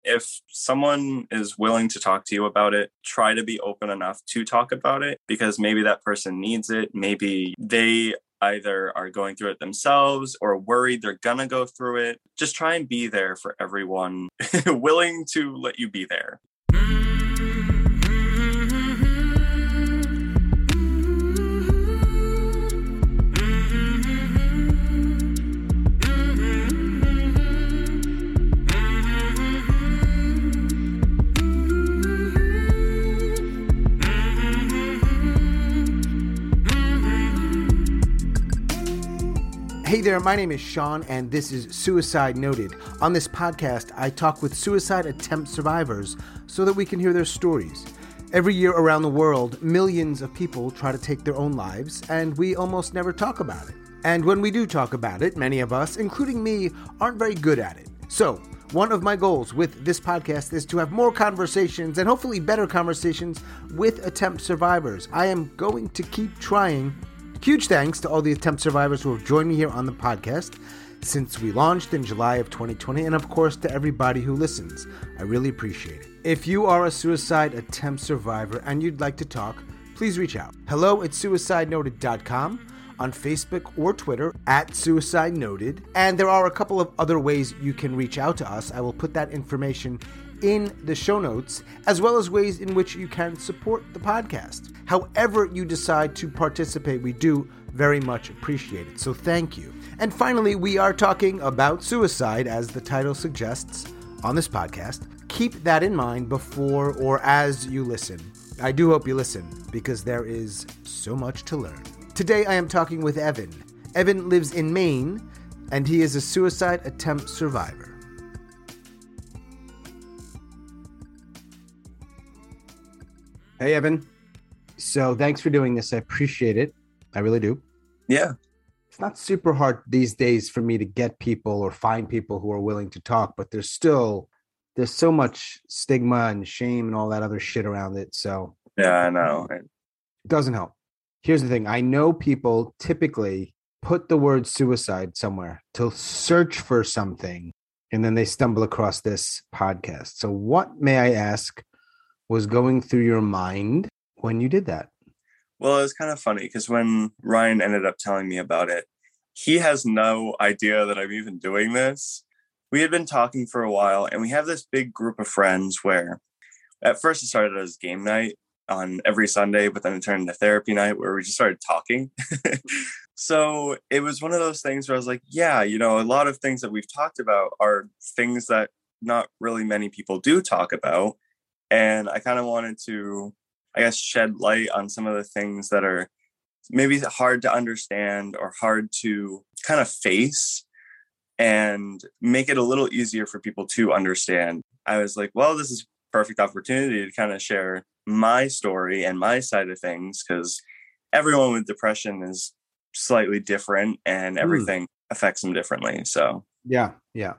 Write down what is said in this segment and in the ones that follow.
If someone is willing to talk to you about it, try to be open enough to talk about it, because maybe that person needs it. Maybe they either are going through it themselves or worried they're gonna go through it. Just try and be there for everyone, willing to let you be there. Hey there, my name is Sean, and this is Suicide Noted. On this podcast, I talk with suicide attempt survivors so that we can hear their stories. Every year around the world, millions of people try to take their own lives, and we almost never talk about it. And when we do talk about it, many of us, including me, aren't very good at it. So, one of my goals with this podcast is to have more conversations, and hopefully better conversations, with attempt survivors. I am going to keep trying. Huge thanks to all the attempt survivors who have joined me here on the podcast since we launched in July of 2020, and of course to everybody who listens. I really appreciate it. If you are a suicide attempt survivor and you'd like to talk, please reach out. hello@suicidenoted.com, on Facebook or Twitter @suicidenoted, and there are a couple of other ways you can reach out to us. I will put that information in the show notes, as well as ways in which you can support the podcast. However you decide to participate, we do very much appreciate it, so thank you. And finally, we are talking about suicide, as the title suggests, on this podcast. Keep that in mind before or as you listen. I do hope you listen, because there is so much to learn. Today I am talking with Evan. Evan lives in Maine, and he is a suicide attempt survivor. Hey, Evan. So thanks for doing this. I appreciate it. I really do. Yeah. It's not super hard these days for me to get people or find people who are willing to talk, but there's so much stigma and shame and all that other shit around it. So yeah, I know. It doesn't help. Here's the thing. I know people typically put the word suicide somewhere to search for something, and then they stumble across this podcast. So what, may I ask, was going through your mind when you did that? Well, it was kind of funny because when Ryan ended up telling me about it, he has no idea that I'm even doing this. We had been talking for a while, and we have this big group of friends where at first it started as game night on every Sunday, but then it turned into therapy night where we just started talking. So it was one of those things where I was like, yeah, a lot of things that we've talked about are things that not really many people do talk about. And I kind of wanted to, shed light on some of the things that are maybe hard to understand or hard to kind of face, and make it a little easier for people to understand. I was like, well, this is a perfect opportunity to kind of share my story and my side of things, because everyone with depression is slightly different and everything affects them differently. So yeah.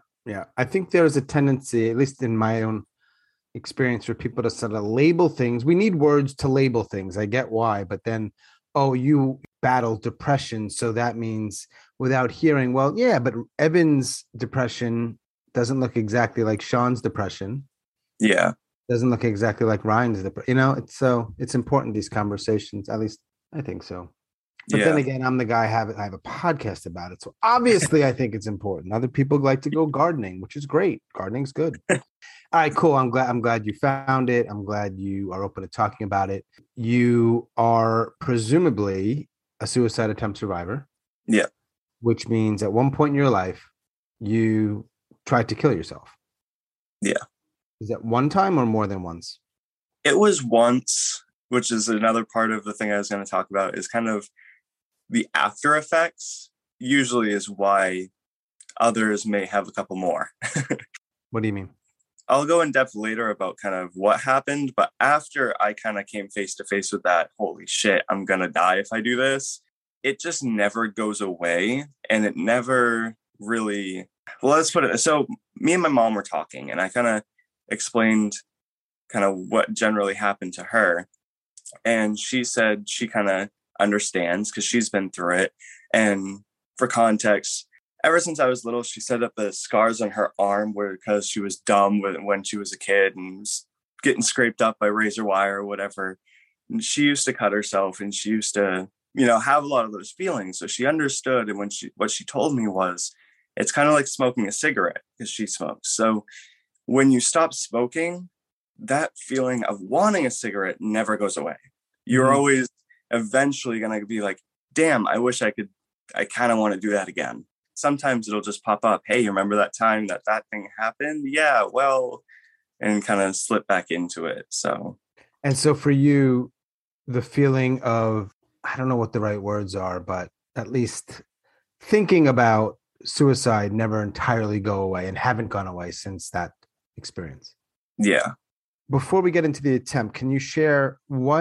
I think there's a tendency, at least in my own experience, for people to sort of label things. We need words to label things. I get why, but then, you battle depression, so that means, without hearing, well, yeah, but Evan's depression doesn't look exactly like Sean's depression. Yeah. Doesn't look exactly like Ryan's depression. It's important, these conversations. At least I think so. But then again, I'm the guy, I have a podcast about it. So obviously I think it's important. Other people like to go gardening, which is great. Gardening's good. All right, cool. I'm glad you found it. I'm glad you are open to talking about it. You are presumably a suicide attempt survivor. Yeah. Which means at one point in your life, you tried to kill yourself. Yeah. Is that one time or more than once? It was once, which is another part of the thing I was going to talk about, is kind of the after effects usually is why others may have a couple more. What do you mean? I'll go in depth later about kind of what happened, but after I kind of came face to face with that, holy shit, I'm going to die if I do this, it just never goes away. And it never really, well, let's put it, so me and my mom were talking, and I kind of explained kind of what generally happened to her. And she said she kind of understands because she's been through it. And for context, ever since I was little, she said that the scars on her arm were because she was dumb when she was a kid and was getting scraped up by razor wire or whatever. And she used to cut herself, and she used to, have a lot of those feelings. So she understood. And what she told me was, it's kind of like smoking a cigarette because she smokes. So when you stop smoking, that feeling of wanting a cigarette never goes away. You're always eventually going to be like, damn, I wish I kind of want to do that again. Sometimes it'll just pop up. Hey, you remember that time that thing happened? Yeah, well, and kind of slip back into it. And so for you, the feeling of, I don't know what the right words are, but at least thinking about suicide never entirely go away and haven't gone away since that experience. Yeah. Before we get into the attempt, can you share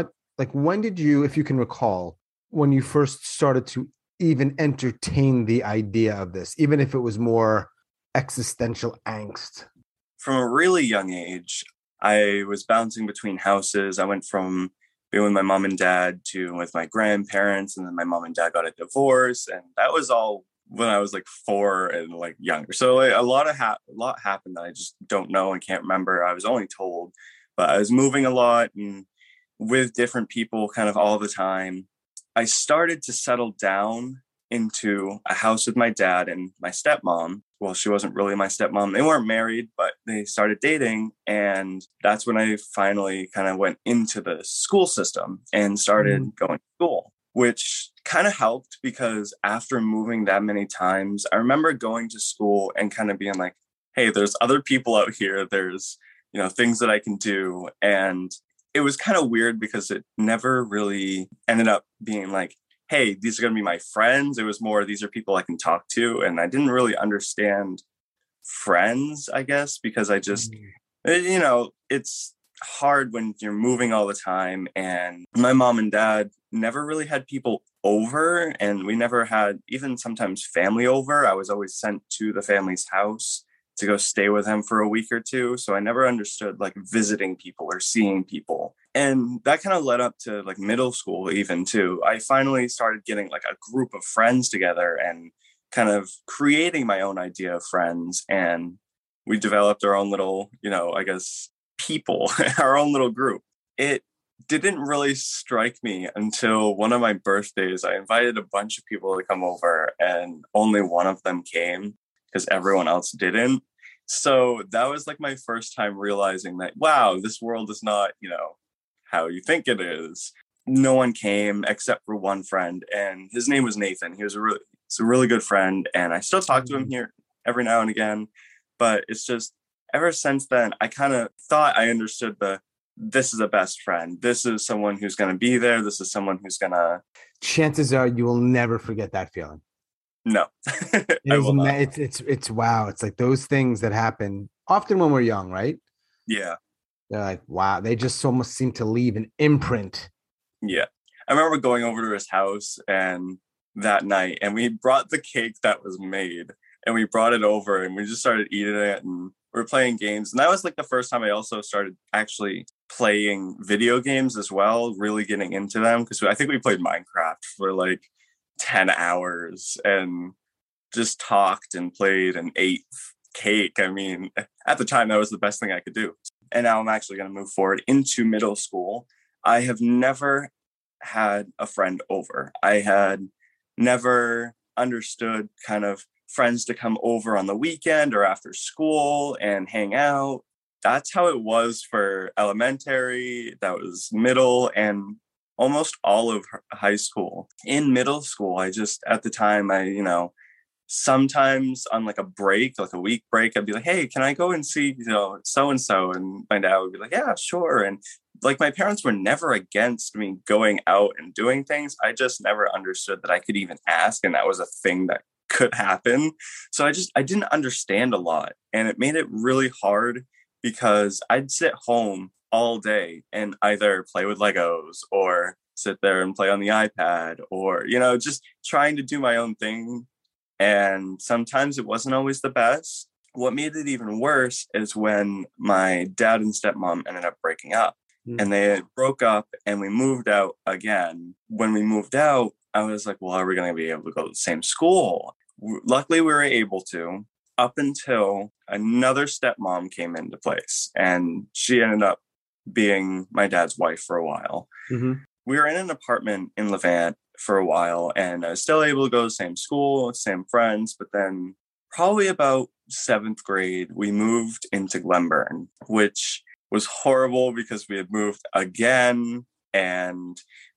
when did you, if you can recall, when you first started to even entertain the idea of this, even if it was more existential angst? From a really young age, I was bouncing between houses. I went from being with my mom and dad to with my grandparents, and then my mom and dad got a divorce, and that was all when I was like 4 and like younger. So like, a lot happened that I just don't know and can't remember. I was only told, but I was moving a lot and with different people kind of all the time. I started to settle down into a house with my dad and my stepmom. Well, she wasn't really my stepmom. They weren't married, but they started dating. And that's when I finally kind of went into the school system and started going to school, which kind of helped because after moving that many times, I remember going to school and kind of being like, hey, there's other people out here. There's, things that I can do. And it was kind of weird because it never really ended up being like, hey, these are going to be my friends. It was more, these are people I can talk to. And I didn't really understand friends, I guess, because I just, it's hard when you're moving all the time. And my mom and dad never really had people over. And we never had even sometimes family over. I was always sent to the family's house to go stay with him for a week or two. So I never understood like visiting people or seeing people. And that kind of led up to like middle school even too. I finally started getting like a group of friends together and kind of creating my own idea of friends. And we developed our own little, I guess, people, our own little group. It didn't really strike me until one of my birthdays. I invited a bunch of people to come over and only one of them came because everyone else didn't. So that was like my first time realizing that, wow, this world is not, how you think it is. No one came except for one friend, and his name was Nathan. He's a really good friend, and I still talk to him here every now and again. But it's just ever since then, I kind of thought I understood this is a best friend. This is someone who's going to be there. This is someone who's going to. Chances are you will never forget that feeling. No, I will not. It's wow. It's like those things that happen often when we're young, right? Yeah. They're like, wow, they just almost seem to leave an imprint. Yeah. I remember going over to his house and that night, and we brought the cake that was made, and we brought it over and we just started eating it, and we're playing games. And that was like the first time I also started actually playing video games as well, really getting into them. Because I think we played Minecraft for like 10 hours and just talked and played and ate cake. I mean, at the time, that was the best thing I could do. And now I'm actually going to move forward into middle school. I have never had a friend over. I had never understood kind of friends to come over on the weekend or after school and hang out. That's how it was for elementary. That was middle and almost all of high school. In middle school, at the time, sometimes on like a break, like a week break, I'd be like, hey, can I go and see, so-and-so? And my dad would be like, yeah, sure. And like my parents were never against me going out and doing things. I just never understood that I could even ask. And that was a thing that could happen. So I didn't understand a lot. And it made it really hard because I'd sit home all day and either play with Legos or sit there and play on the iPad or, just trying to do my own thing. And sometimes it wasn't always the best. What made it even worse is when my dad and stepmom ended up breaking up. And they broke up and we moved out again. When we moved out, I was like, well, are we going to be able to go to the same school? Luckily, we were able to, up until another stepmom came into place, and she ended up being my dad's wife for a while. Mm-hmm. We were in an apartment in Levant for a while, and I was still able to go to the same school, same friends, but then probably about 7th grade, we moved into Glenburn, which was horrible because we had moved again, and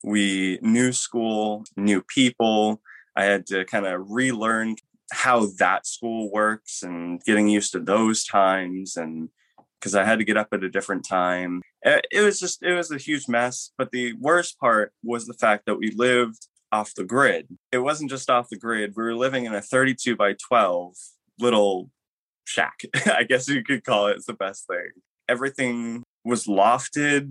new school, new people. I had to kind of relearn how that school works and getting used to those times, and because I had to get up at a different time. It was a huge mess. But the worst part was the fact that we lived off the grid. It wasn't just off the grid. We were living in a 32 by 12 little shack. I guess you could call it. It's the best thing. Everything was lofted.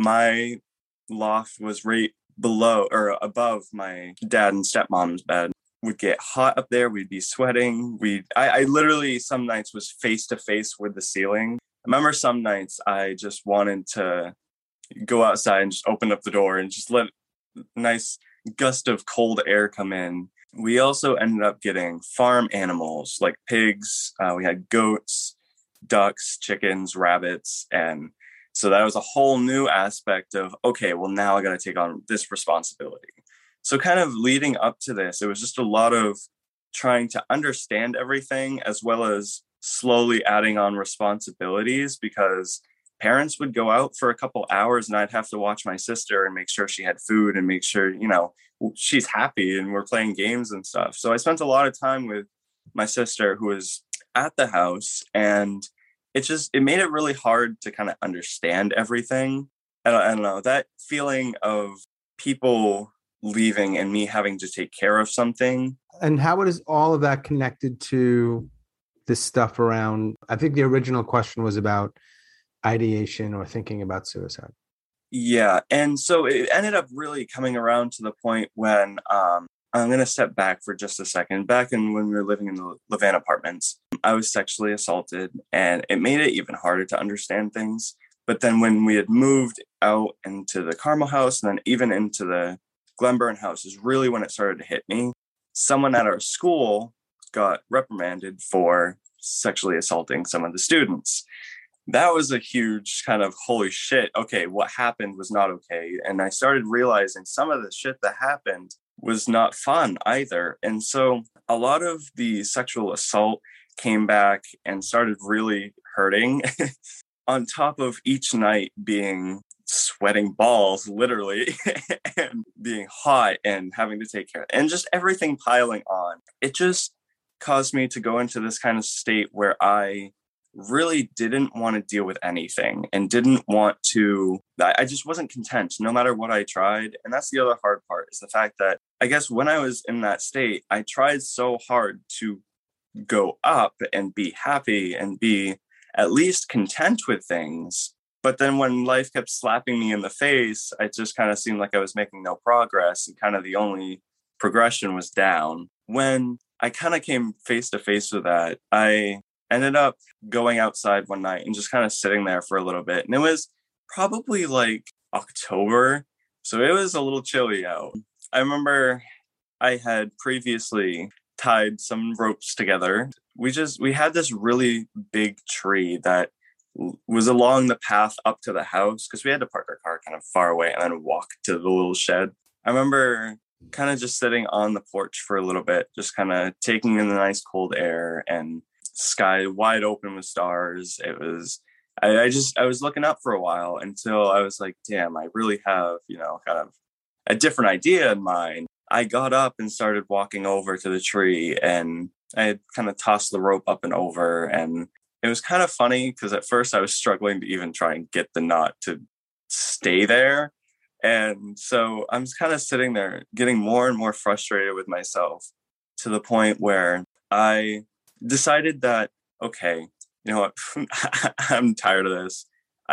My loft was right below or above my dad and stepmom's bed. Would get hot up there. We'd be sweating. I literally some nights was face to face with the ceiling. I remember some nights I just wanted to go outside and just open up the door and just let a nice gust of cold air come in. We also ended up getting farm animals like pigs. We had goats, ducks, chickens, rabbits. And so that was a whole new aspect of, okay, well, now I got to take on this responsibility. So kind of leading up to this, it was just a lot of trying to understand everything as well as slowly adding on responsibilities, because parents would go out for a couple hours and I'd have to watch my sister and make sure she had food and make sure, she's happy and we're playing games and stuff. So I spent a lot of time with my sister who was at the house, and it made it really hard to kind of understand everything. I don't know, that feeling of people leaving and me having to take care of something. And how is all of that connected to this stuff around, I think the original question was about ideation or thinking about suicide. Yeah. And so it ended up really coming around to the point when I'm going to step back for just a second. Back when we were living in the Levant apartments, I was sexually assaulted, and it made it even harder to understand things. But then when we had moved out into the Carmel house and then even into the Glenburn house is really when it started to hit me. Someone at our school got reprimanded for sexually assaulting some of the students. That was a huge kind of holy shit. Okay, what happened was not okay. And I started realizing some of the shit that happened was not fun either. And so a lot of the sexual assault came back and started really hurting on top of each night being sweating balls, literally, and being hot and having to take care and just everything piling on. It just caused me to go into this kind of state where I really didn't want to deal with anything and didn't want to, I just wasn't content no matter what I tried. And that's the other hard part, is the fact that I guess when I was in that state, I tried so hard to go up and be happy and be at least content with things. But then when life kept slapping me in the face, it just kind of seemed like I was making no progress, and kind of the only progression was down. When I kind of came face to face with that, I ended up going outside one night and just kind of sitting there for a little bit. And it was probably like October, so it was a little chilly out. I remember I had previously tied some ropes together. We had this really big tree that was along the path up to the house, because we had to park our car kind of far away and then walk to the little shed. I remember kind of just sitting on the porch for a little bit, just kind of taking in the nice cold air and sky wide open with stars. It was, I was looking up for a while until I was like, damn, I really have, kind of a different idea in mind. I got up and started walking over to the tree, and I had kind of tossed the rope up and over, and it was kind of funny because at first I was struggling to even try and get the knot to stay there. And so I'm just kind of sitting there getting more and more frustrated with myself, to the point where I decided that, okay, you know what, I'm tired of this.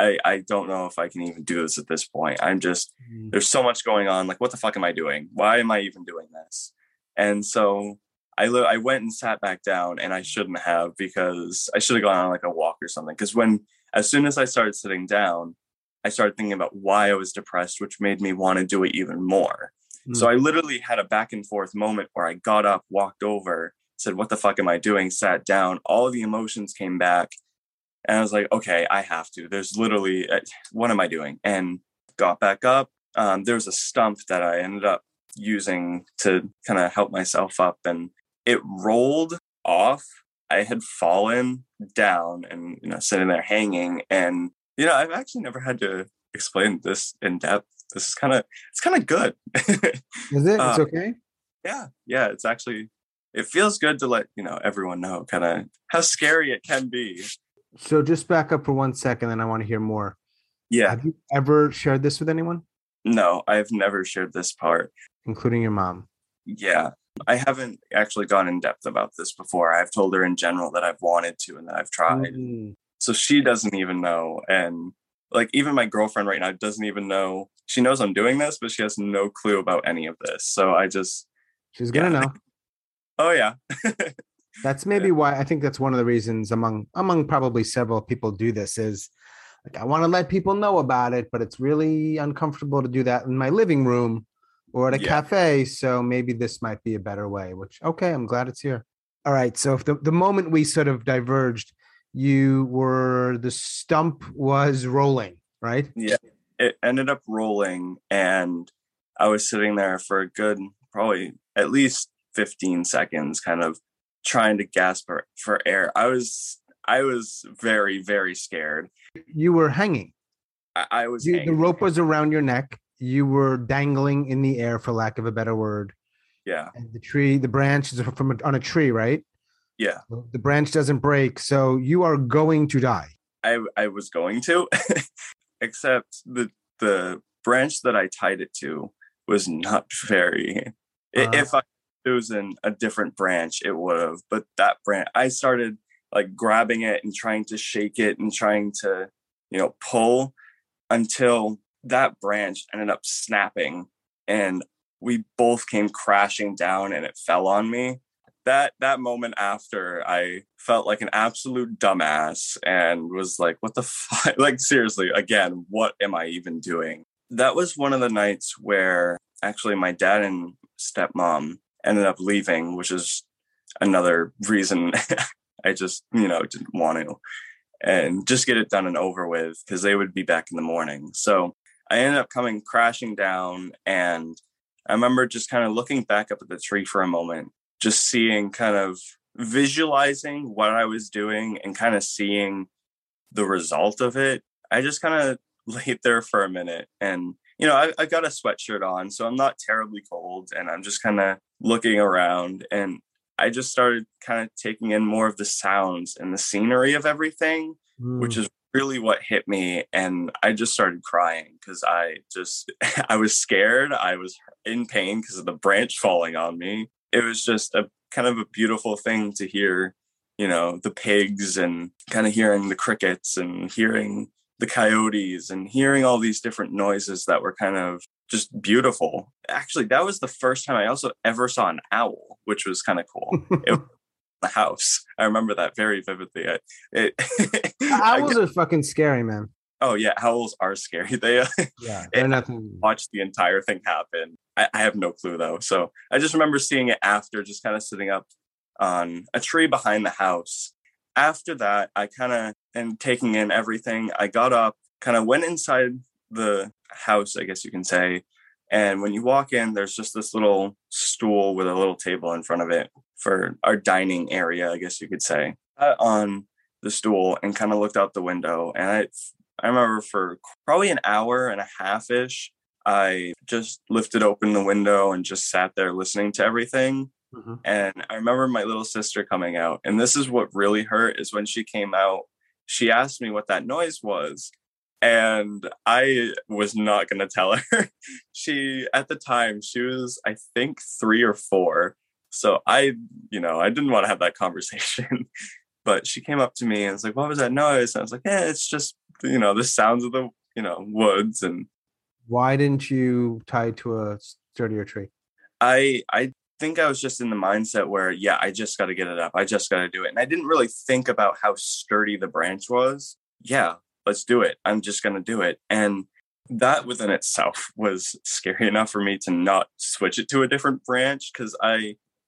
I don't know if I can even do this at this point. There's so much going on. Like, what the fuck am I doing? Why am I even doing this? And so I went and sat back down, and I shouldn't have, because I should have gone on like a walk or something. Because as soon as I started sitting down, I started thinking about why I was depressed, which made me want to do it even more. So I literally had a back and forth moment where I got up, walked over, said, what the fuck am I doing? Sat down, all of the emotions came back. And I was like, okay, I have to. There's literally, what am I doing? And got back up. There was a stump that I ended up using to kind of help myself up, and it rolled off. I had fallen down and, sitting there hanging. And, I've actually never had to explain this in depth. This is it's kind of good. Is it? It's okay. Yeah. It's actually, it feels good to let, everyone know kind of how scary it can be. So just back up for 1 second, and I want to hear more. Yeah. Have you ever shared this with anyone? No, I've never shared this part. Including your mom? Yeah. I haven't actually gone in depth about this before. I've told her in general that I've wanted to and that I've tried. So she doesn't even know. And like, even my girlfriend right now doesn't even know. She knows I'm doing this, but she has no clue about any of this. So she's going to know. Oh, yeah. That's maybe why I think that's one of the reasons among probably several people do this is like, I want to let people know about it, but it's really uncomfortable to do that in my living room or at a cafe. So maybe this might be a better way, which, okay, I'm glad it's here. All right. So if the moment we sort of diverged, the stump was rolling, right? Yeah, it ended up rolling, and I was sitting there for a good, probably at least 15 seconds, kind of trying to gasp for air. I was very, very scared. You were hanging. I was hanging. The rope was around your neck. You were dangling in the air, for lack of a better word. Yeah. And the branch is on a tree, right? Yeah. The branch doesn't break, so you are going to die. I was going to, except the branch that I tied it to was not very. If I was in a different branch, it would have. But that branch, I started like grabbing it and trying to shake it and trying to, pull until that branch ended up snapping, and we both came crashing down, and it fell on me. That moment after, I felt like an absolute dumbass and was like, what the fuck? Like, seriously, again, what am I even doing? That was one of the nights where actually my dad and stepmom ended up leaving, which is another reason I just, didn't want to, and just get it done and over with, because they would be back in the morning. So I ended up coming crashing down, and I remember just kind of looking back up at the tree for a moment, just seeing, kind of visualizing what I was doing and kind of seeing the result of it. I just kind of laid there for a minute, and, I've got a sweatshirt on, so I'm not terribly cold, and I'm just kind of looking around, and I just started kind of taking in more of the sounds and the scenery of everything, which is really what hit me. And I just started crying because I was scared. I was in pain because of the branch falling on me. It was just a kind of a beautiful thing to hear, the pigs, and kind of hearing the crickets and hearing the coyotes and hearing all these different noises that were kind of just beautiful. Actually, that was the first time I also ever saw an owl, which was kind of cool. It was in the house. I remember that very vividly. Owls are fucking scary, man. Oh yeah, owls are scary. They're nothing. Watch the entire thing happen. I have no clue though. So I just remember seeing it after, just kind of sitting up on a tree behind the house. After that, and taking in everything, I got up, kind of went inside the house, I guess you can say. And when you walk in, there's just this little stool with a little table in front of it for our dining area, I guess you could say. On the stool and kind of looked out the window. And I remember for probably an hour and a half-ish, I just lifted open the window and just sat there listening to everything. Mm-hmm. And I remember my little sister coming out. And this is what really hurt, is when she came out, she asked me what that noise was. And I was not going to tell her. At the time, she was, I think, 3 or 4. So I didn't want to have that conversation. But she came up to me and was like, what was that noise? And I was like, it's just, the sounds of the, woods. And why didn't you tie it to a sturdier tree? I think I was just in the mindset where, I just got to get it up. I just got to do it. And I didn't really think about how sturdy the branch was. Yeah, let's do it. I'm just going to do it. And that within itself was scary enough for me to not switch it to a different branch, because I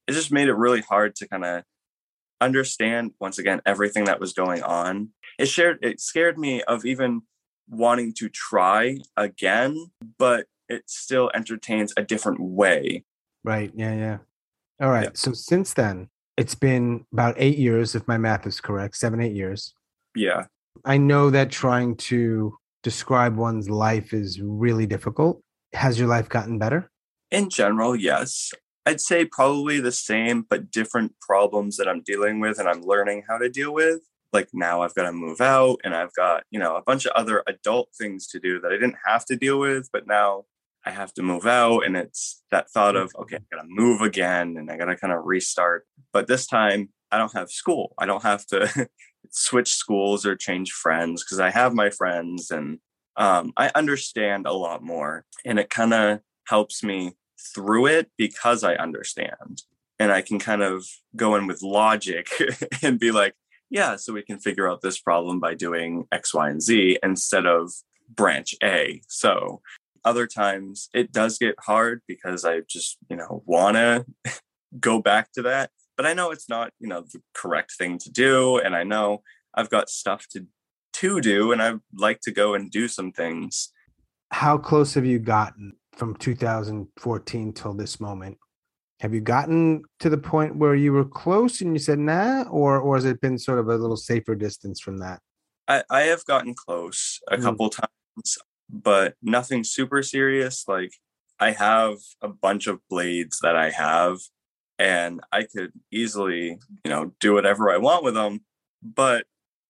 it just made it really hard to kind of understand, once again, everything that was going on. It scared me of even wanting to try again, but it still entertains a different way. Right. Yeah. Yeah. All right. Yeah. So since then, it's been about 8 years, if my math is correct, 7, 8 years. Yeah. I know that trying to describe one's life is really difficult. Has your life gotten better? In general, yes. I'd say probably the same, but different problems that I'm dealing with and I'm learning how to deal with. Like now I've got to move out and I've got, a bunch of other adult things to do that I didn't have to deal with, but now I have to move out. And it's that thought of, okay, I got to move again and I got to kind of restart. But this time I don't have school. I don't have to switch schools or change friends because I have my friends and I understand a lot more. And it kind of helps me through it because I understand. And I can kind of go in with logic and be like, yeah, so we can figure out this problem by doing X, Y, and Z instead of branch A. So other times it does get hard because I just, want to go back to that. But I know it's not, the correct thing to do. And I know I've got stuff to do and I'd like to go and do some things. How close have you gotten from 2014 till this moment? Have you gotten to the point where you were close and you said, nah, or has it been sort of a little safer distance from that? I have gotten close a couple times, but nothing super serious. Like I have a bunch of blades that I have and I could easily, do whatever I want with them. But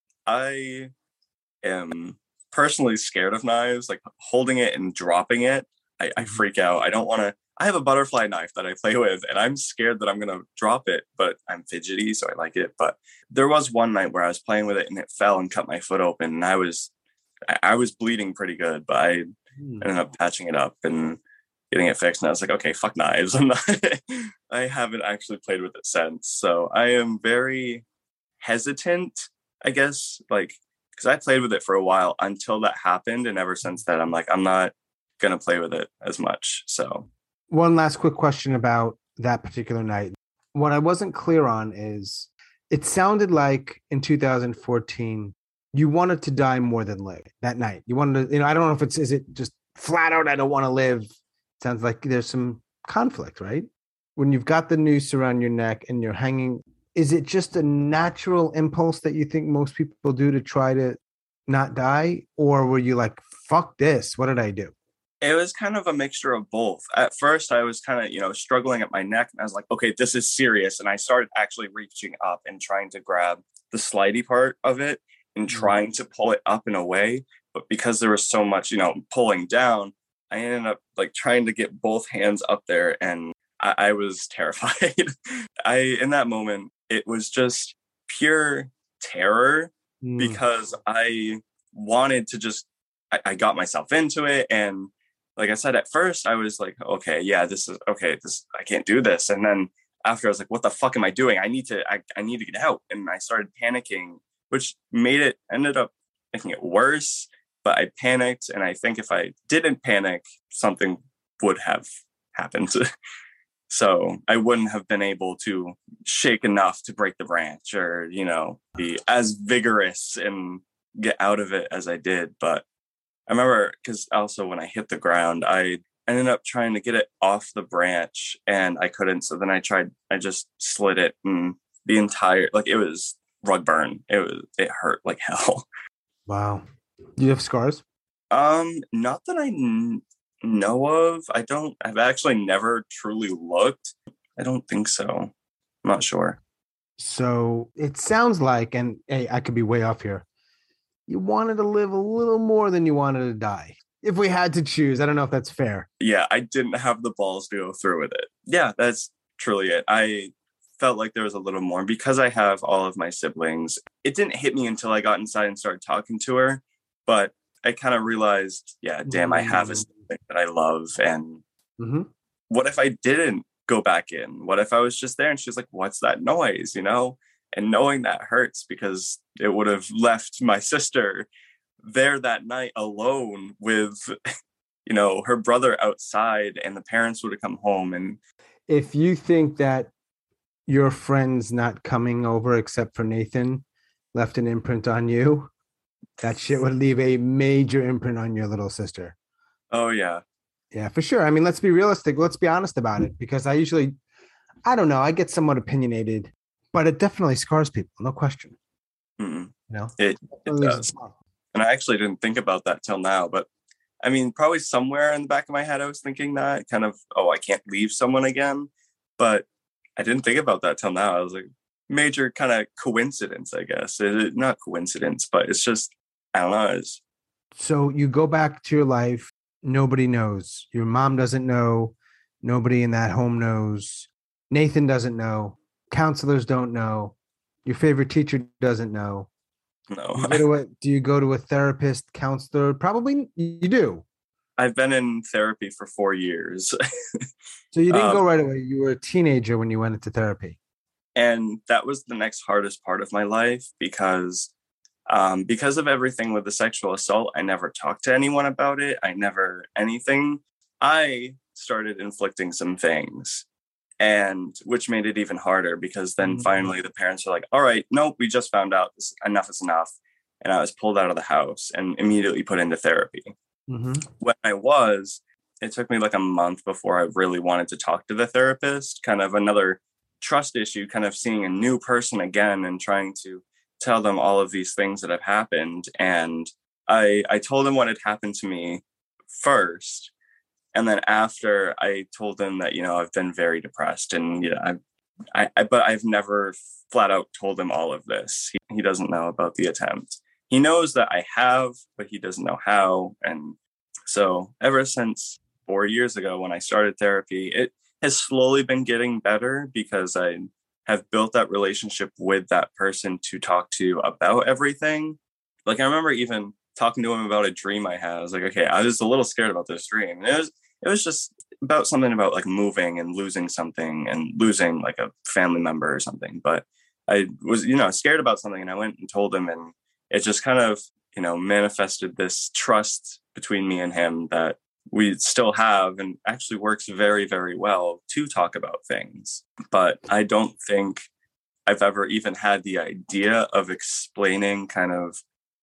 I am personally scared of knives, like holding it and dropping it. I freak out. I don't want to. I have a butterfly knife that I play with, and I'm scared that I'm going to drop it, but I'm fidgety, so I like it. But there was one night where I was playing with it and it fell and cut my foot open, and I was bleeding pretty good, but I ended up patching it up and getting it fixed. And I was like, okay, fuck knives. I haven't actually played with it since. So I am very hesitant, I guess, like, because I played with it for a while until that happened. And ever since then, I'm like, I'm not going to play with it as much. So one last quick question about that particular night. What I wasn't clear on is it sounded like in 2014, you wanted to die more than live that night. You wanted to, I don't know if is it just flat out, I don't want to live. Sounds like there's some conflict, right? When you've got the noose around your neck and you're hanging, is it just a natural impulse that you think most people do to try to not die? Or were you like, fuck this, what did I do? It was kind of a mixture of both. At first, I was kind of, struggling at my neck. And I was like, okay, this is serious. And I started actually reaching up and trying to grab the slidey part of it and trying to pull it up in a way. But because there was so much, pulling down, I ended up like trying to get both hands up there. And I was terrified. In that moment, it was just pure terror because I wanted to just, I got myself into it. And like I said, at first I was like, okay, yeah, this is okay. I can't do this. And then after I was like, what the fuck am I doing? I need to get out. And I started panicking, which ended up making it worse. But I panicked. And I think if I didn't panic, something would have happened. So I wouldn't have been able to shake enough to break the branch or, be as vigorous and get out of it as I did. But I remember because also when I hit the ground, I ended up trying to get it off the branch and I couldn't. So then I just slid it and the entire, like it was rug burn. It hurt like hell. Wow. Do you have scars? Not that I know of. I've actually never truly looked. I don't think so. I'm not sure. So it sounds like, and hey, I could be way off here, you wanted to live a little more than you wanted to die. If we had to choose, I don't know if that's fair. Yeah, I didn't have the balls to go through with it. Yeah, that's truly it. I felt like there was a little more because I have all of my siblings. It didn't hit me until I got inside and started talking to her, but I kind of realized, yeah, damn, I have a sibling that I love. And what if I didn't go back in? What if I was just there and she's like, what's that noise? And knowing that hurts because it would have left my sister there that night alone with, her brother outside and the parents would have come home. And if you think that your friends not coming over except for Nathan left an imprint on you, that shit would leave a major imprint on your little sister. Oh yeah. Yeah, for sure. I mean, let's be realistic. Let's be honest about it because I don't know, I get somewhat opinionated, but it definitely scars people, no question. Mm-mm. You know, It does. And I actually didn't think about that till now, but I mean, probably somewhere in the back of my head, I was thinking that kind of, oh, I can't leave someone again. But I didn't think about that till now. I was like, major kind of coincidence, I guess. Not coincidence, but it's just, I don't know. So you go back to your life, nobody knows. Your mom doesn't know. Nobody in that home knows. Nathan doesn't know. Counselors don't know. Your favorite teacher doesn't know. No, Do you go to a therapist, counselor? Probably you do. I've been in therapy for 4 years. So you didn't um, go right away. You were a teenager when you went into therapy. and that was the next hardest part of my life because of everything with the sexual assault. I never talked to anyone about it. I never anything. I started inflicting some things, and which made it even harder because then finally the parents were like, all right, nope, we just found out enough is enough. And I was pulled out of the house and immediately put into therapy. Mm-hmm. When it took me like a month before I really wanted to talk to the therapist, kind of another trust issue, kind of seeing a new person again and trying to tell them all of these things that have happened. And I told them what had happened to me first. And then after, I told them that, I've been very depressed, and but I've never flat out told him all of this. He doesn't know about the attempt. He knows that I have, but he doesn't know how. And so ever since 4 years ago when I started therapy, it has slowly been getting better because I have built that relationship with that person to talk to about everything. Like, I remember even talking to him about a dream I had. I was like, okay, I was a little scared about this dream. And it was just about something about like moving and losing something and losing like a family member or something. But I was, scared about something, and I went and told him, and it just kind of, manifested this trust between me and him that we still have, and actually works very, very well to talk about things. But I don't think I've ever even had the idea of explaining kind of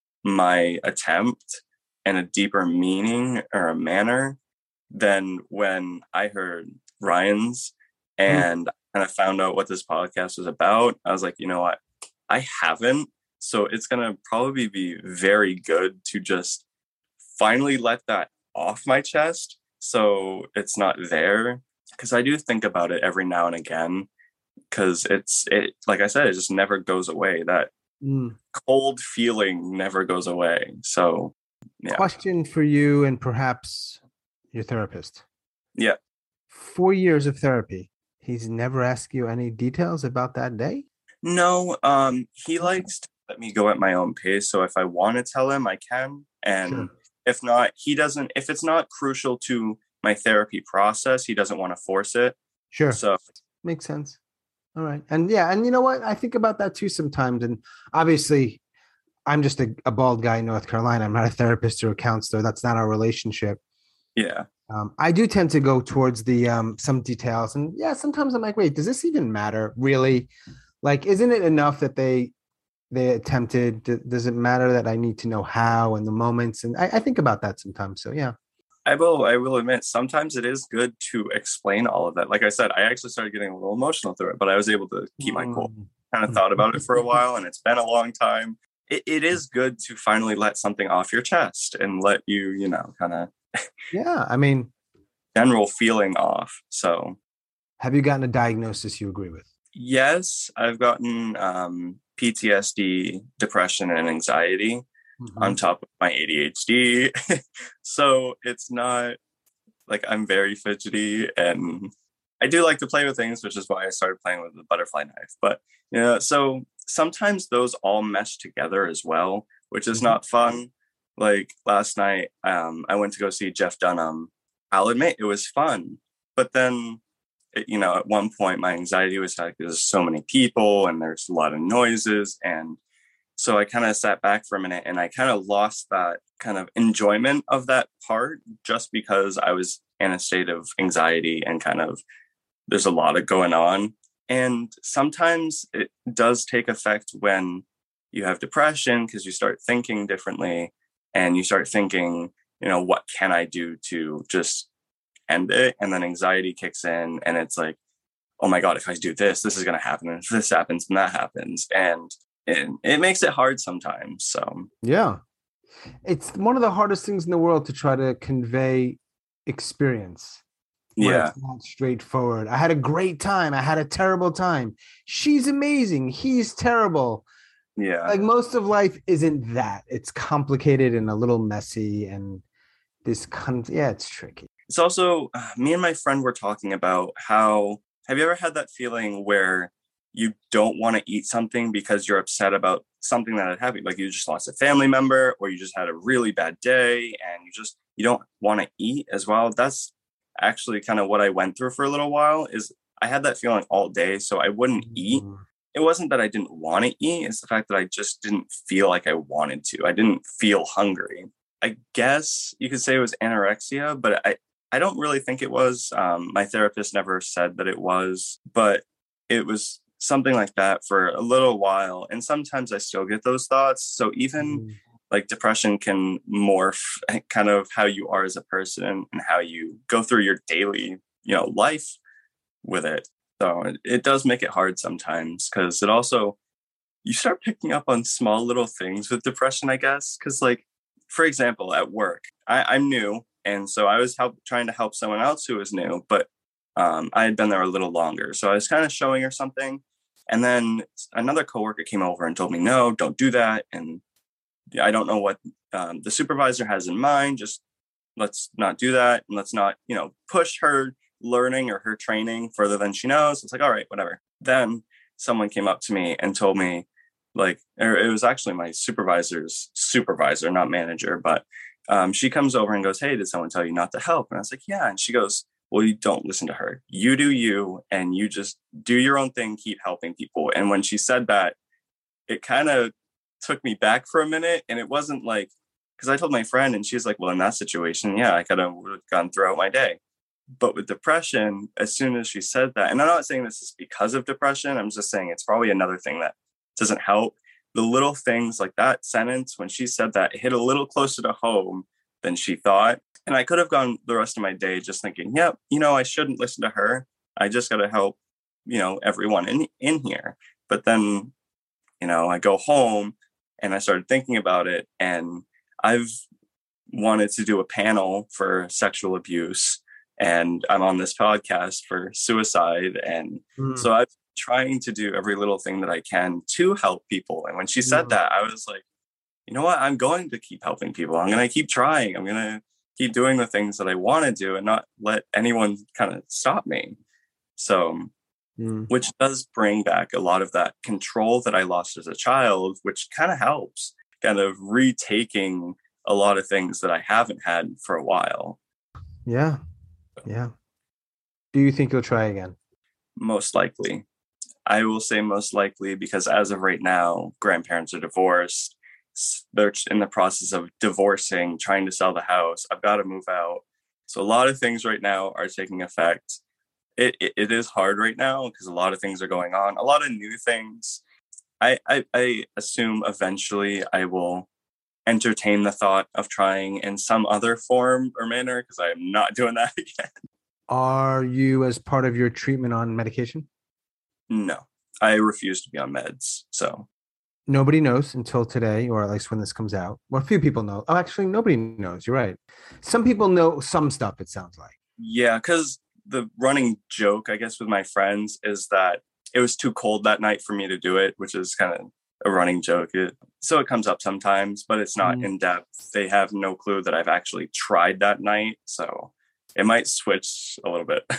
my attempt in a deeper meaning or a manner than when I heard Ryan's and kind of found out what this podcast was about. I was like, you know what? I haven't. So it's going to probably be very good to just finally let that off my chest so it's not there. Because I do think about it every now and again. Because it like I said, it just never goes away. That cold feeling never goes away. So, yeah. Question for you and perhaps your therapist. Yeah. 4 years of therapy. He's never asked you any details about that day? No, he likes to let me go at my own pace. So if I want to tell him, I can. And if not, he doesn't. If it's not crucial to my therapy process, he doesn't want to force it. Sure. So makes sense. All right. And yeah, and you know what? I think about that too sometimes. And obviously, I'm just a bald guy in North Carolina. I'm not a therapist or a counselor. That's not our relationship. Yeah. I do tend to go towards the some details. And yeah, sometimes I'm like, wait, does this even matter? Really? Like, isn't it enough that they attempted? Does it matter that I need to know how and the moments? And I think about that sometimes. So yeah. I will admit, sometimes it is good to explain all of that. Like I said, I actually started getting a little emotional through it, but I was able to keep my cool. Kind of thought about it for a while, and it's been a long time. It is good to finally let something off your chest and let you, kind of yeah, I mean, general feeling off. So have you gotten a diagnosis you agree with? Yes, I've gotten PTSD, depression, and anxiety on top of my ADHD. So it's not like I'm very fidgety, and I do like to play with things, which is why I started playing with the butterfly knife. But so sometimes those all mesh together as well, which is not fun. Like last night, I went to go see Jeff Dunham. I'll admit it was fun, but then at one point my anxiety was like, there's so many people and there's a lot of noises. And so I kind of sat back for a minute and I kind of lost that kind of enjoyment of that part just because I was in a state of anxiety and kind of there's a lot of going on. And sometimes it does take effect when you have depression because you start thinking differently and you start thinking, what can I do to just end it? And then anxiety kicks in and it's like, oh my God, if I do this, this is going to happen. And if this happens, then that happens. And it makes it hard sometimes. So, yeah. It's one of the hardest things in the world to try to convey experience when yeah. it's not straightforward. I had a great time. I had a terrible time. She's amazing. He's terrible. Yeah. Like most of life isn't that. It's complicated and a little messy. And it's tricky. It's also, me and my friend were talking about how, have you ever had that feeling where you don't want to eat something because you're upset about something that had happened? Like you just lost a family member or you just had a really bad day and you don't want to eat as well. That's actually kind of what I went through for a little while. Is I had that feeling all day, so I wouldn't eat. It wasn't that I didn't want to eat. It's the fact that I just didn't feel like I wanted to. I didn't feel hungry. I guess you could say it was anorexia, but I don't really think it was. My therapist never said that it was, but it was something like that for a little while. And sometimes I still get those thoughts. So even like depression can morph kind of how you are as a person and how you go through your daily, life with it. So it does make it hard sometimes because it also, you start picking up on small little things with depression, I guess. Because like, for example, at work, I'm new. And so I was trying to help someone else who was new, but I had been there a little longer. So I was kind of showing her something. And then another coworker came over and told me, no, don't do that. And I don't know what the supervisor has in mind. Just let's not do that. And let's not, push her learning or her training further than she knows. It's like, all right, whatever. Then someone came up to me and told me, like, or it was actually my supervisor's supervisor, not manager, but she comes over and goes, hey, did someone tell you not to help? And I was like, yeah. And she goes, well, you don't listen to her. You do you, and you just do your own thing, keep helping people. And when she said that, it kind of took me back for a minute. And it wasn't like, because I told my friend and she's like, well, in that situation, yeah, I could have gone throughout my day. But with depression, as soon as she said that, and I'm not saying this is because of depression, I'm just saying it's probably another thing that doesn't help. The little things like that sentence, when she said that, it hit a little closer to home than she thought. And I could have gone the rest of my day just thinking, yep, I shouldn't listen to her. I just got to help, everyone in here. But then, I go home and I started thinking about it. And I've wanted to do a panel for sexual abuse. And I'm on this podcast for suicide. And so I've been trying to do every little thing that I can to help people. And when she said that, I was like, you know what? I'm going to keep helping people. I'm going to keep trying. I'm going to keep doing the things that I want to do and not let anyone kind of stop me. So, which does bring back a lot of that control that I lost as a child, which kind of helps kind of retaking a lot of things that I haven't had for a while. Yeah. Yeah. Do you think you'll try again? Most likely. I will say most likely because as of right now, grandparents are divorced. They're in the process of divorcing, trying to sell the house. I've got to move out. So a lot of things right now are taking effect. It is hard right now because a lot of things are going on, a lot of new things. I assume eventually I will entertain the thought of trying in some other form or manner because I am not doing that again. Are you, as part of your treatment, on medication? No, I refuse to be on meds. So nobody knows until today, or at least when this comes out. Well, a few people know. Oh, actually, nobody knows. You're right. Some people know some stuff, it sounds like. Yeah, because the running joke, I guess, with my friends is that it was too cold that night for me to do it, which is kind of a running joke. So it comes up sometimes, but it's not in depth. They have no clue that I've actually tried that night. So it might switch a little bit.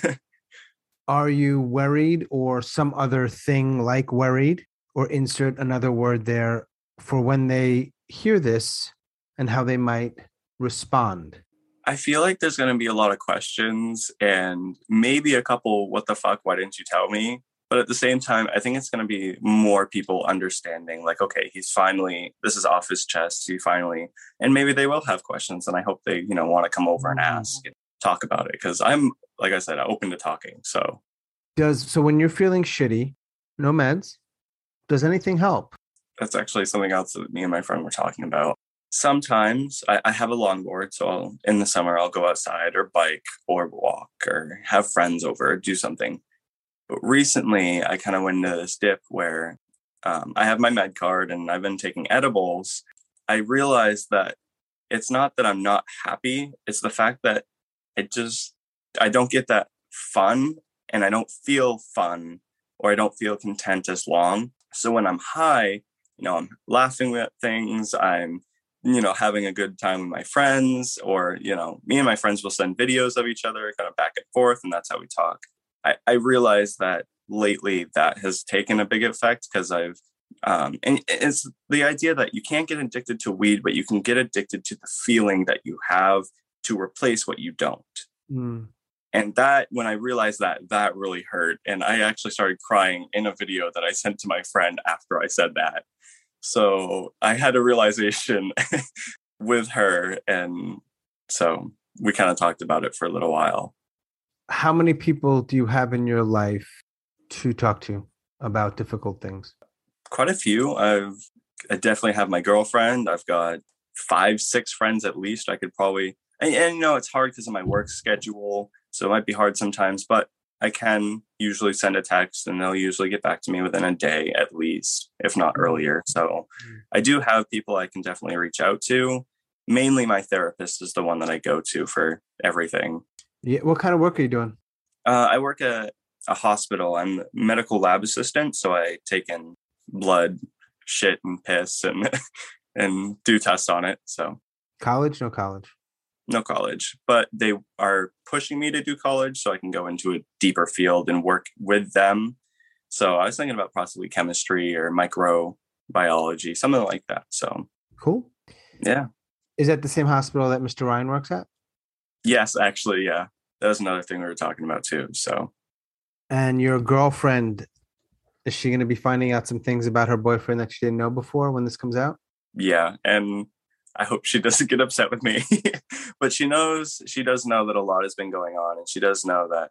Are you worried or some other thing like worried, or insert another word there for when they hear this and how they might respond? I feel like there's going to be a lot of questions and maybe a couple, what the fuck, why didn't you tell me? But at the same time, I think it's going to be more people understanding like, okay, this is off his chest. And maybe they will have questions. And I hope they, want to come over and ask and talk about it. Cause I'm, like I said, open to talking. So So when you're feeling shitty, no meds, does anything help? That's actually something else that me and my friend were talking about. Sometimes I have a longboard, so in the summer I'll go outside or bike or walk or have friends over or do something. But recently I kind of went into this dip where I have my med card and I've been taking edibles. I realized that it's not that I'm not happy. It's the fact that I don't get that fun and I don't feel fun or I don't feel content as long. So when I'm high, I'm laughing at things. I'm, having a good time with my friends, or, me and my friends will send videos of each other kind of back and forth. And that's how we talk. I realized that lately that has taken a big effect because and it's the idea that you can't get addicted to weed, but you can get addicted to the feeling that you have to replace what you don't. Mm. And that, when I realized that really hurt. And I actually started crying in a video that I sent to my friend after I said that. So I had a realization with her. And so we kind of talked about it for a little while. How many people do you have in your life to talk to about difficult things? Quite a few. I definitely have my girlfriend. I've got 5-6 friends at least. I could probably, and it's hard because of my work schedule. So it might be hard sometimes, but I can usually send a text and they'll usually get back to me within a day at least, if not earlier. So I do have people I can definitely reach out to. Mainly my therapist is the one that I go to for everything. Yeah. What kind of work are you doing? I work at a hospital. I'm a medical lab assistant. So I take in blood, shit, and piss and and do tests on it. So College? No college. No college, but they are pushing me to do college so I can go into a deeper field and work with them. So I was thinking about possibly chemistry or microbiology, something like that. So cool. Yeah. Is that the same hospital that Mr. Ryan works at? Yes, actually, yeah. That was another thing we were talking about too. So. And your girlfriend, is she going to be finding out some things about her boyfriend that she didn't know before when this comes out? Yeah, and I hope she doesn't get upset with me. But she does know that a lot has been going on, and she does know that,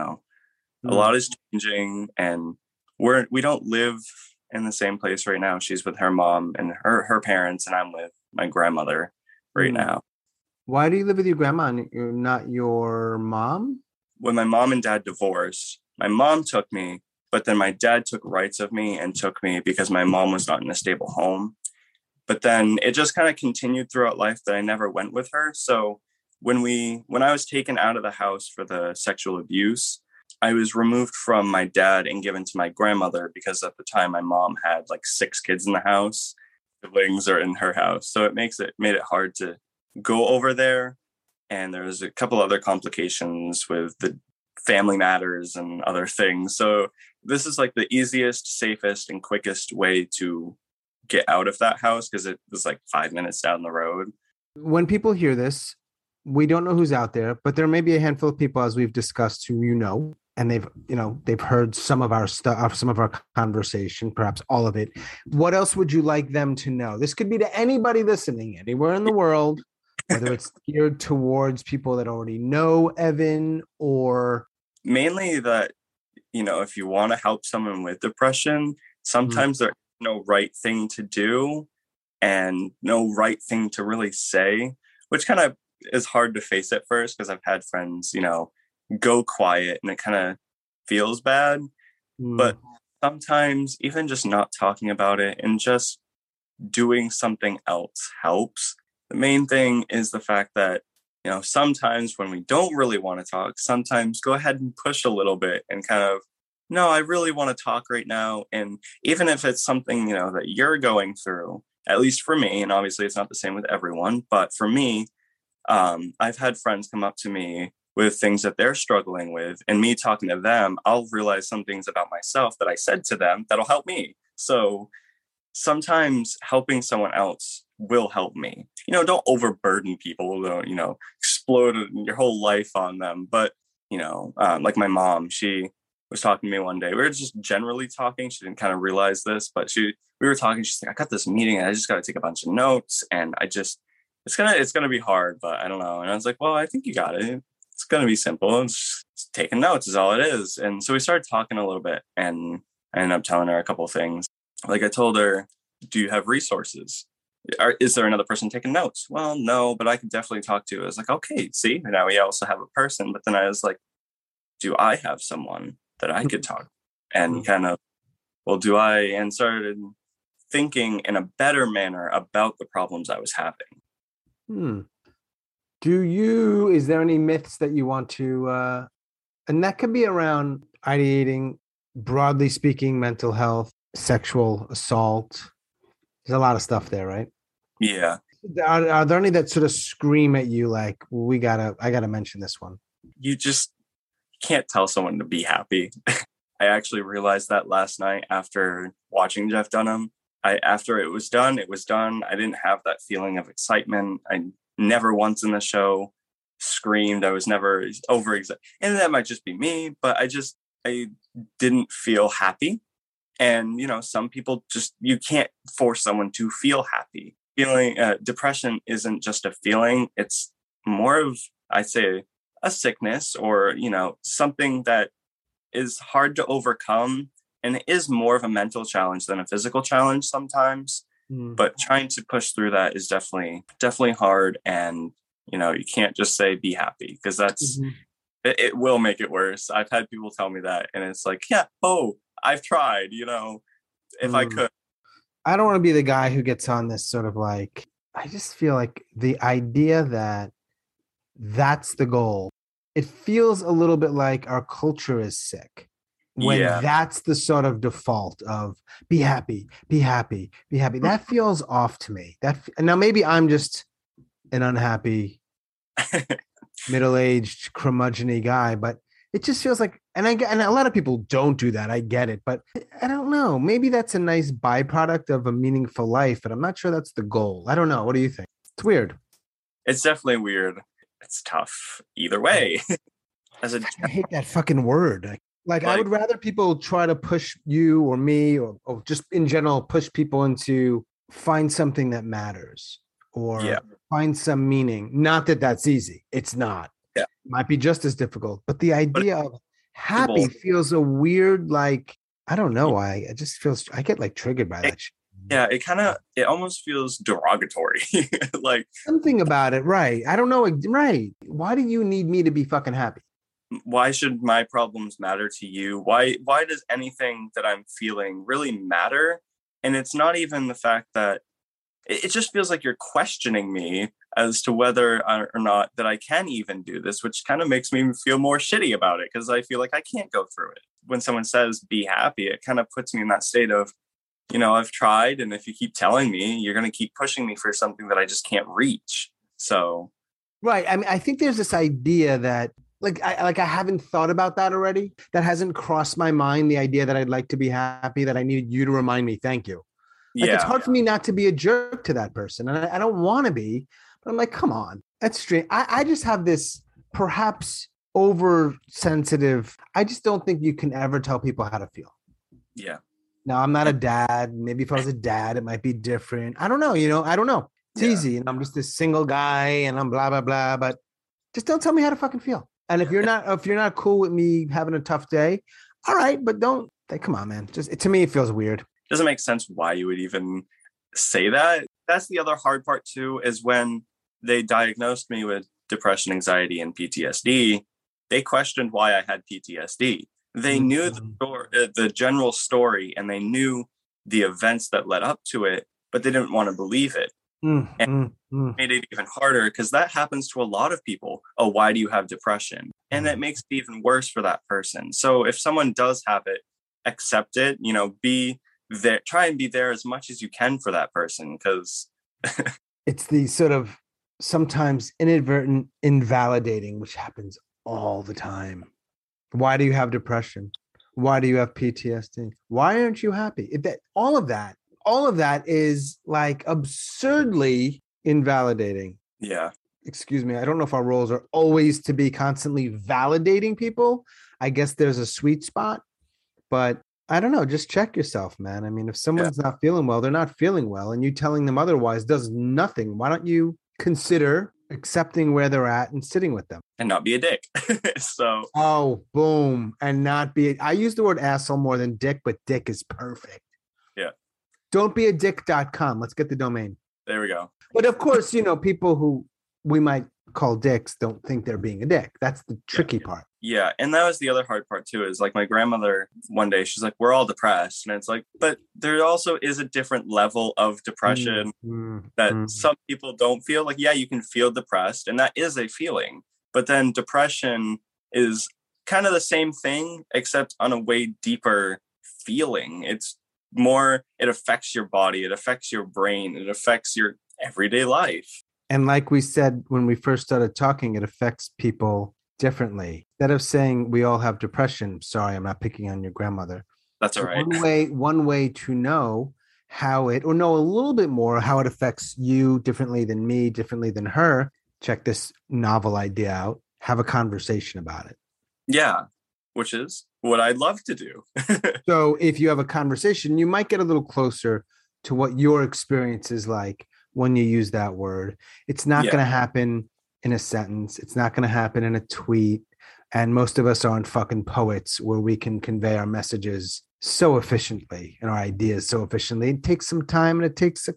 a lot is changing, and we don't live in the same place right now. She's with her mom and her parents, and I'm with my grandmother right now. Why do you live with your grandma and you're not your mom? When my mom and dad divorced, my mom took me, but then my dad took rights of me and took me because my mom was not in a stable home. But then it just kind of continued throughout life that I never went with her. So when I was taken out of the house for the sexual abuse, I was removed from my dad and given to my grandmother because at the time my mom had like 6 kids in the house. Siblings are in her house. So it made it hard to go over there. And there's a couple other complications with the family matters and other things. So this is like the easiest, safest, and quickest way to get out of that house because it was like 5 minutes down the road. When people hear this, we don't know who's out there, but there may be a handful of people, as we've discussed, who and they've heard some of our stuff, some of our conversation, perhaps all of it. What else would you like them to know? This could be to anybody listening anywhere in the world, whether it's geared towards people that already know Evan or mainly that, if you want to help someone with depression, sometimes there's no right thing to do and no right thing to really say, which kind of is hard to face at first because I've had friends, go quiet and it kind of feels bad. But sometimes even just not talking about it and just doing something else helps. The main thing is the fact that, sometimes when we don't really want to talk, sometimes go ahead and push a little bit and kind of, no, I really want to talk right now. And even if it's something, that you're going through, at least for me, and obviously it's not the same with everyone, but for me, I've had friends come up to me with things that they're struggling with, and me talking to them, I'll realize some things about myself that I said to them that'll help me. So sometimes helping someone else will help me. Don't overburden people, don't, explode your whole life on them. But, like my mom, she was talking to me one day. We were just generally talking. She didn't kind of realize this, but we were talking. She's like, I got this meeting and I just got to take a bunch of notes. And it's going to be hard, but I don't know. And I was like, well, I think you got it. it's going to be simple. It's taking notes is all it is. And so we started talking a little bit, and I ended up telling her a couple of things. Like I told her, do you have resources? Is there another person taking notes? Well, no, but I could definitely talk to. I was like, okay, see, now we also have a person. But then I was like, do I have someone that I could talk to? And kind of, well, do I? And started thinking in a better manner about the problems I was having. Is there any myths that you want to, and that could be around ideating, broadly speaking, mental health, sexual assault. There's a lot of stuff there, right? Yeah. Are there any that sort of scream at you like, well, I gotta mention this one? You just can't tell someone to be happy. I actually realized that last night after watching Jeff Dunham. After it was done, it was done. I didn't have that feeling of excitement. I never once in the show screamed. I was never overexcited. And that might just be me, but I didn't feel happy. And, some people you can't force someone to feel happy. Feeling depression isn't just a feeling. It's more of, I'd say, a sickness or, something that is hard to overcome. And it is more of a mental challenge than a physical challenge sometimes. But trying to push through that is definitely hard. And, you can't just say be happy, because that's it will make it worse. I've had people tell me that, and it's like, yeah, I've tried, if I could. I don't want to be the guy who gets on this sort of like, I just feel like the idea that that's the goal, it feels a little bit like our culture is sick. When that's the sort of default of be happy, be happy, be happy. That feels off to me. Now maybe I'm just an unhappy, middle-aged, curmudgeon-y guy, but it just feels like, and a lot of people don't do that. I get it, but I don't know. Maybe that's a nice byproduct of a meaningful life, but I'm not sure that's the goal. I don't know. What do you think? It's weird. It's definitely weird. It's tough either way. I hate that fucking word. Like, I would rather people try to push you or me or just in general push people into find something that matters or find some meaning. Not that that's easy. It's not. Yeah. It might be just as difficult. But the idea of happy feels a weird, like, I don't know why. It just feels, I get like triggered by that shit. Yeah, it almost feels derogatory. Like something about it, right? I don't know. Right. Why do you need me to be fucking happy? Why should my problems matter to you? Why does anything that I'm feeling really matter? And it's not even the fact that it just feels like you're questioning me as to whether or not that I can even do this, which kind of makes me feel more shitty about it, because I feel like I can't go through it. When someone says be happy, it kind of puts me in that state of, I've tried, and if you keep telling me, you're going to keep pushing me for something that I just can't reach. So, right. I mean, I think there's this idea that I haven't thought about that already. That hasn't crossed my mind. The idea that I'd like to be happy, that I need you to remind me, thank you. Like, it's hard for me not to be a jerk to that person. And I don't want to be, but I'm like, come on, that's strange. I just have this perhaps oversensitive. I just don't think you can ever tell people how to feel. Yeah. Now, I'm not a dad. Maybe if I was a dad, it might be different. I don't know. I don't know. It's easy. And I'm just this single guy and I'm blah, blah, blah. But just don't tell me how to fucking feel. And if you're not cool with me having a tough day, all right, but don't. Come on, man. To me, it feels weird. Doesn't make sense why you would even say that. That's the other hard part too, is when they diagnosed me with depression, anxiety, and PTSD, they questioned why I had PTSD. They knew the general story, and they knew the events that led up to it, but they didn't want to believe it. And made it even harder, because that happens to a lot of people. Oh, why do you have depression? And that makes it even worse for that person. So if someone does have it, accept it, be there, try and be there as much as you can for that person, because it's the sort of sometimes inadvertent invalidating, which happens all the time. Why do you have depression? Why do you have PTSD? Why aren't you happy? All of that is like absurdly invalidating. Yeah. Excuse me. I don't know if our roles are always to be constantly validating people. I guess there's a sweet spot, but I don't know. Just check yourself, man. I mean, if someone's not feeling well, they're not feeling well, and you telling them otherwise does nothing. Why don't you consider Accepting where they're at and sitting with them. and not be a dick. So Oh, boom. And not be, I use the word asshole more than dick, but dick is perfect. yeah, Don'tbeadick.com. Let's get the domain. there we go. But of course, people who we might call dicks don't think they're being a dick. That's the tricky part. Yeah. And that was the other hard part too, is like my grandmother one day, she's like, we're all depressed. And it's like, but there also is a different level of depression that some people don't feel. Like, yeah, you can feel depressed, and that is a feeling. But then depression is kind of the same thing, except on a way deeper feeling. It's more, it affects your body, it affects your brain, it affects your everyday life. And like we said when we first started talking, it affects people differently. Instead of saying we all have depression, sorry, I'm not picking on your grandmother. That's all right. One way to know how it, or know a little bit more how it affects you differently than me, differently than her. Check this novel idea out. Have a conversation about it. Yeah, which is what I'd love to do. So if you have a conversation, you might get a little closer to what your experience is like when you use that word. It's not going to happen in a sentence. It's not going to happen in a tweet. And most of us aren't fucking poets where we can convey our messages so efficiently and our ideas so efficiently. It takes some time, and it takes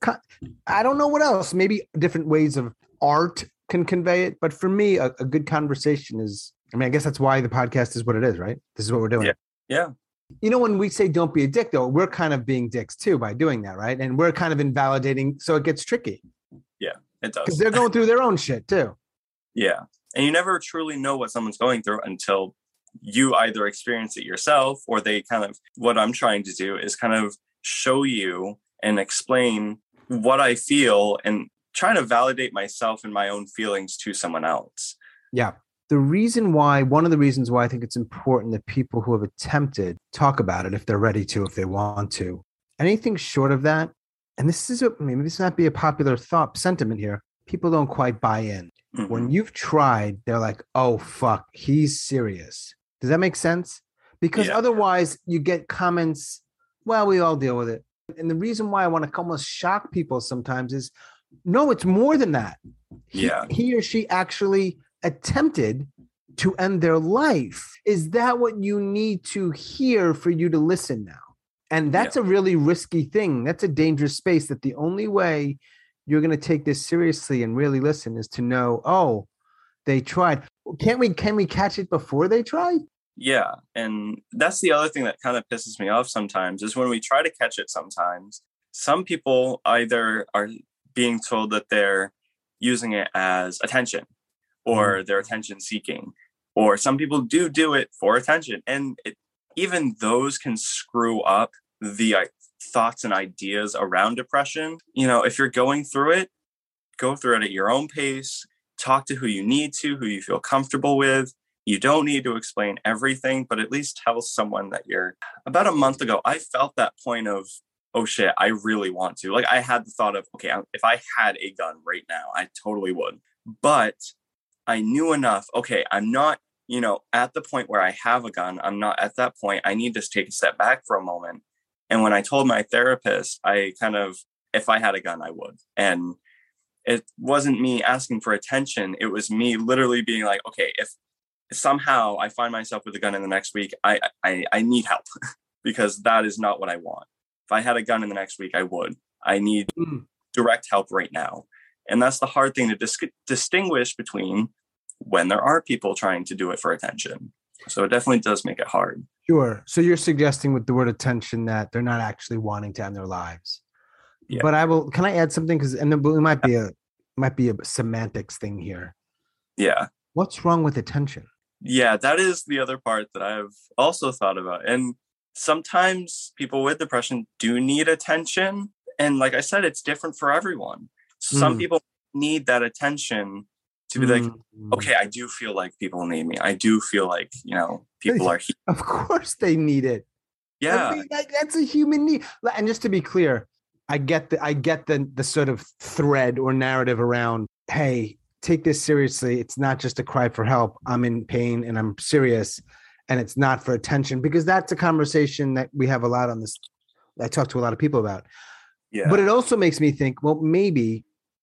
I don't know what else. Maybe different ways of art can convey it. But for me, a good conversation is, I guess that's why the podcast is what it is, right? This is what we're doing. Yeah. When we say don't be a dick, though, we're kind of being dicks too by doing that, right? And we're kind of invalidating. So it gets tricky. Yeah, it does. Because they're going through their own shit too. Yeah. And you never truly know what someone's going through until you either experience it yourself, or they kind of, what I'm trying to do is kind of show you and explain what I feel and trying to validate myself and my own feelings to someone else. Yeah. One of the reasons why I think it's important that people who have attempted talk about it if they're ready to, if they want to. Anything short of that, and maybe this might be a popular sentiment here, people don't quite buy in. Mm-hmm. When you've tried, they're like, oh, fuck, he's serious. Does that make sense? Because otherwise you get comments, well, we all deal with it. And the reason why I want to almost shock people sometimes is, no, it's more than that. He or she actually attempted to end their life. Is that what you need to hear for you to listen now? And that's a really risky thing. That's a dangerous space, that the only way you're going to take this seriously and really listen is to know, oh, they tried. Can we catch it before they try? Yeah. And that's the other thing that kind of pisses me off sometimes, is when we try to catch it sometimes, some people either are being told that they're using it as attention, or they're attention seeking, or some people do it for attention. And even those can screw up the thoughts and ideas around depression. If you're going through it, go through it at your own pace, talk to who you need to, who you feel comfortable with. You don't need to explain everything, but at least tell someone that about a month ago, I felt that point of, oh shit, I really want to. Like, I had the thought of, okay, if I had a gun right now, I totally would. But I knew enough. Okay, I'm not, at the point where I have a gun. I'm not at that point. I need to take a step back for a moment. And when I told my therapist, if I had a gun, I would. And it wasn't me asking for attention. It was me literally being like, okay, if somehow I find myself with a gun in the next week, I need help because that is not what I want. If I had a gun in the next week, I would. I need direct help right now. And that's the hard thing to distinguish between when there are people trying to do it for attention. So it definitely does make it hard. Sure. So you're suggesting with the word attention that they're not actually wanting to end their lives. Yeah. But can I add something? Because it might be a semantics thing here. Yeah. What's wrong with attention? Yeah, that is the other part that I've also thought about. And sometimes people with depression do need attention. And like I said, it's different for everyone. Some people need that attention to be like, okay, I do feel like people need me. I do feel like, people are here. Of course they need it. Yeah. That's a human need. And just to be clear, I get the sort of thread or narrative around, hey, take this seriously. It's not just a cry for help. I'm in pain and I'm serious, and it's not for attention, because that's a conversation that we have a lot on this. I talk to a lot of people about. Yeah. But it also makes me think, well, maybe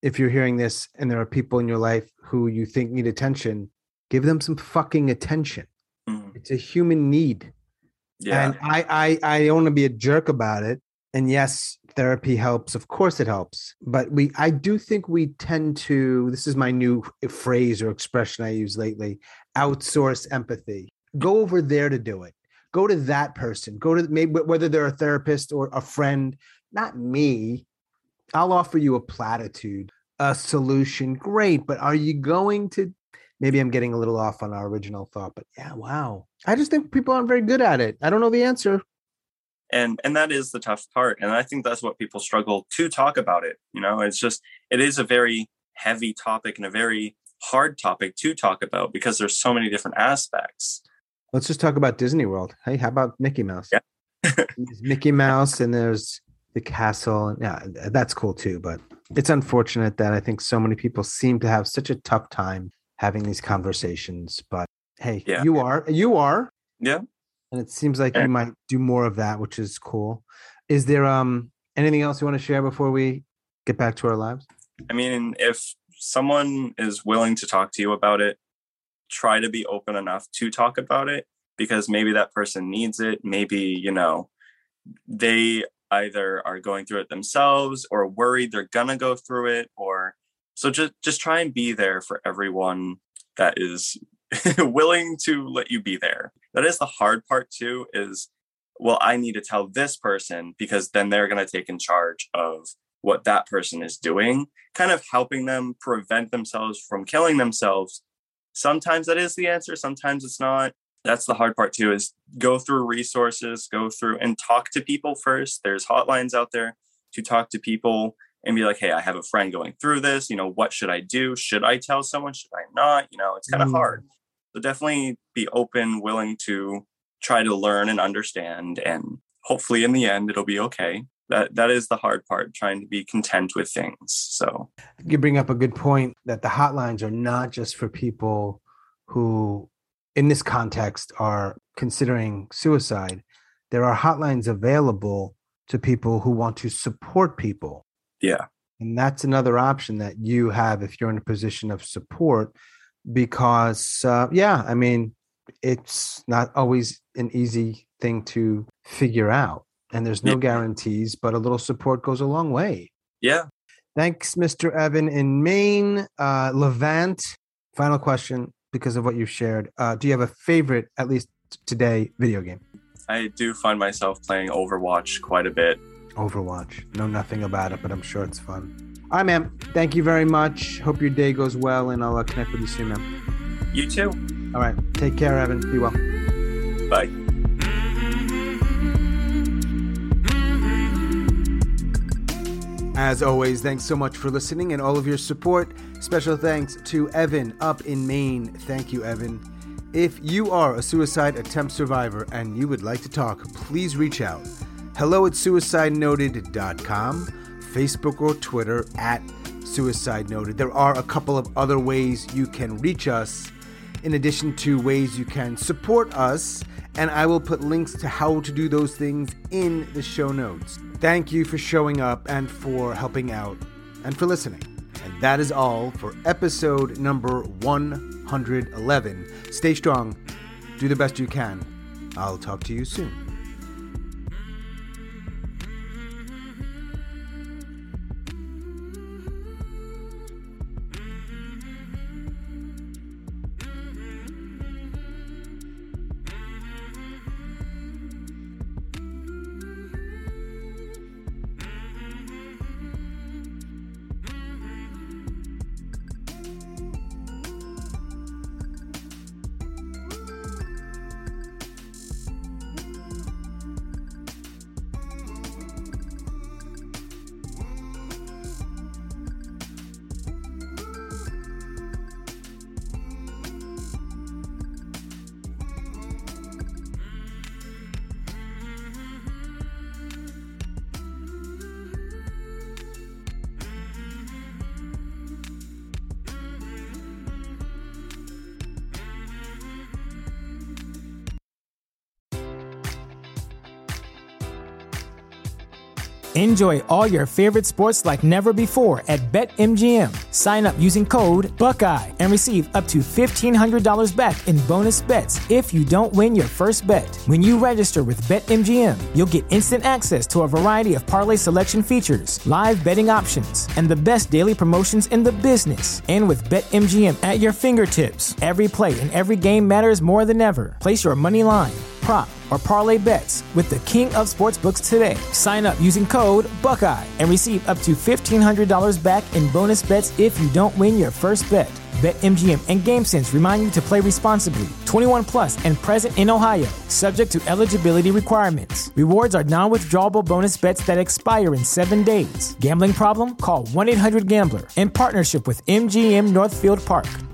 if you're hearing this and there are people in your life who you think need attention, give them some fucking attention. It's a human need. Yeah. And I don't want to be a jerk about it. And yes, therapy helps. Of course it helps. But I do think we tend to, this is my new phrase or expression I use lately, outsource empathy. Go over there to do it. Go to that person. Go to maybe whether they're a therapist or a friend, not me. I'll offer you a platitude, a solution. Great. But are you going to, maybe I'm getting a little off on our original thought, but yeah, wow. I just think people aren't very good at it. I don't know the answer. And that is the tough part. And I think that's what people struggle to talk about it. You know, it's just, it is a very heavy topic and a very hard topic to talk about because there's so many different aspects. Let's just talk about Disney World. Hey, how about Mickey Mouse? Yeah. There's Mickey Mouse and there's the castle. And yeah, that's cool too. But it's unfortunate that I think so many people seem to have such a tough time having these conversations. But hey, yeah. you are. Yeah. And it seems like you might do more of that, which is cool. Is there anything else you want to share before we get back to our lives? I mean, if someone is willing to talk to you about it, try to be open enough to talk about it because maybe that person needs it. Maybe, you know, they either are going through it themselves or worried they're going to go through it. Or so just try and be there for everyone that is willing to let you be there. That is the hard part too, is, well, I need to tell this person because then they're going to take in charge of what that person is doing, kind of helping them prevent themselves from killing themselves. Sometimes that is the answer. Sometimes it's not. That's the hard part too, is go through resources, go through and talk to people first. There's hotlines out there to talk to people and be like, hey, I have a friend going through this. You know, what should I do? Should I tell someone? Should I not? You know, it's kind of hard. So definitely be open, willing to try to learn and understand. And hopefully in the end, it'll be okay. That is the hard part, trying to be content with things. So you bring up a good point that the hotlines are not just for people who, in this context, are considering suicide. There are hotlines available to people who want to support people. Yeah. And that's another option that you have if you're in a position of support, because, I mean, it's not always an easy thing to figure out. And there's no guarantees, but a little support goes a long way. Yeah. Thanks, Mr. Evan in Maine. Levant, final question, because of what you've shared. Do you have a favorite, at least today, video game? I do find myself playing Overwatch quite a bit. Overwatch. Know nothing about it, but I'm sure it's fun. All right, man. Thank you very much. Hope your day goes well, and I'll connect with you soon, man. You too. All right. Take care, Evan. Be well. Bye. As always, thanks so much for listening and all of your support. Special thanks to Evan up in Maine. Thank you, Evan. If you are a suicide attempt survivor and you would like to talk, please reach out. hello@suicidenoted.com, Facebook or Twitter @suicidenoted. There are a couple of other ways you can reach us, in addition to ways you can support us, and I will put links to how to do those things in the show notes. Thank you for showing up and for helping out and for listening. And that is all for episode number 111. Stay strong. Do the best you can. I'll talk to you soon. Enjoy all your favorite sports like never before at BetMGM. Sign up using code Buckeye and receive up to $1,500 back in bonus bets if you don't win your first bet. When you register with BetMGM, you'll get instant access to a variety of parlay selection features, live betting options, and the best daily promotions in the business. And with BetMGM at your fingertips, every play and every game matters more than ever. Place your money line, prop, or parlay bets with the king of sportsbooks today. Sign up using code Buckeye and receive up to $1,500 back in bonus bets if you don't win your first bet. BetMGM and GameSense remind you to play responsibly. 21 plus and present in Ohio, subject to eligibility requirements. Rewards are non-withdrawable bonus bets that expire in 7 days. Gambling problem? Call 1-800-GAMBLER in partnership with MGM Northfield Park.